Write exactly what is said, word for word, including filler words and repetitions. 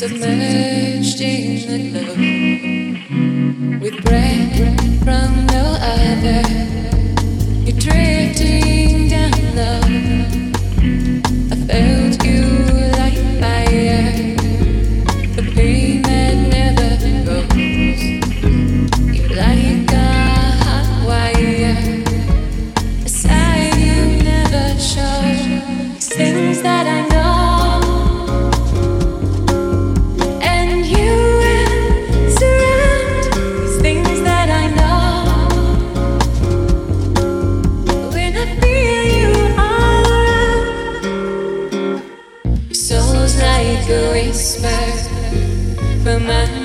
submerged in the glow, with breath from no other. You're drifting down low. I felt you like fire, the pain that never goes. You like a hot wire, a side you never show. Things that I know. Whisper from my